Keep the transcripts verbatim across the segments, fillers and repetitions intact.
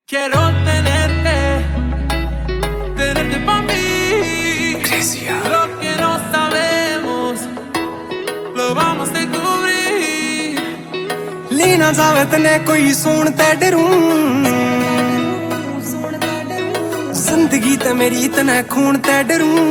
Quiero tenerte, tenerte pa' mí. Grecia. Lo que no sabemos, lo vamos a descubrir. लेना जावे तने कोई सुन ते डरूं, जिंदगी ते मेरी तने खून ते डरूं।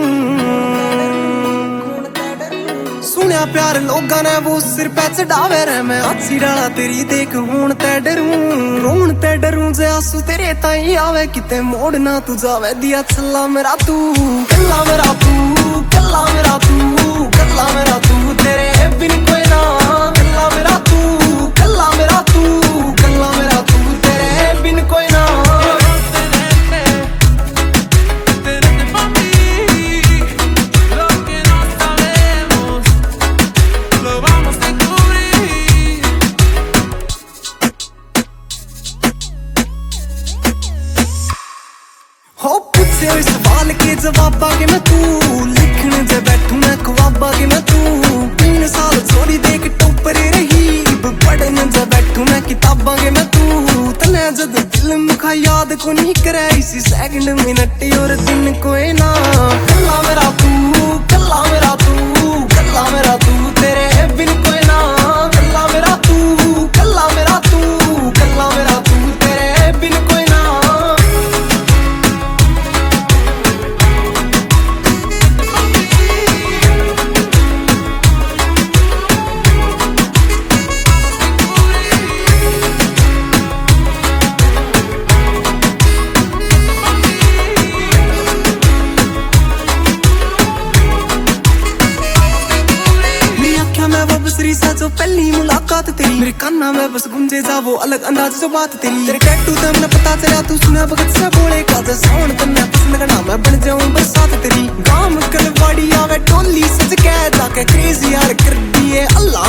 सुनिया प्यार लोगां ने वो सिर पे चढ़ावे रे, मैं अच्छी डाला तेरी देख हूं ते डरूं। रोन ते डरूं जे आंसू तेरे ताई आवे, किते मोड़ ना तू जावे दिया छल्ला मेरा तू। कल्ला मेरा तू, कल्ला मेरा तू, कल्ला मेरा तू, तेरे बिन कोई ना। कल्ला मेरा तू, कल्ला मेरा तू, कल्ला मेरा तू, तेरे बिन कोई ना। हो पूछे हुए सवाल के जवाब आगे मैं तू, लिखने जे बैठू मैं ख्वाब आगे मैं तू। तीन साल छोड़ी देख टोपर रही, पढ़ने जे बैठू मैं किताब आगे मैं तू। तने जद दिल मुखा याद को नहीं करे, इसी सेकंड मिनट और दिन कोई ना। कल्ला मेरा तू, कल्ला मेरा तू, कल्ला मेरा तू, तेरे बिन कोई ना। कल्ला मेरा तू, कल्ला मेरा तू, कल्ला मेरा तू, तेरे बिन कोई ना। सा जो पहली मुलाकात तेरी, मेरे कान्ना में बस गुंजे जा वो अलग अंदाज जो बात तेरी। तेरे टैटू ते मैंने पता चला तू सुना भगत से बोले का, जे साउंड तन्ने पसंद करना मैं बन जाऊं बरसात तेरी। गांव कलवाड़ी आवे टोली सज के, जाके क्रेजी यार कर दिए अल्लाह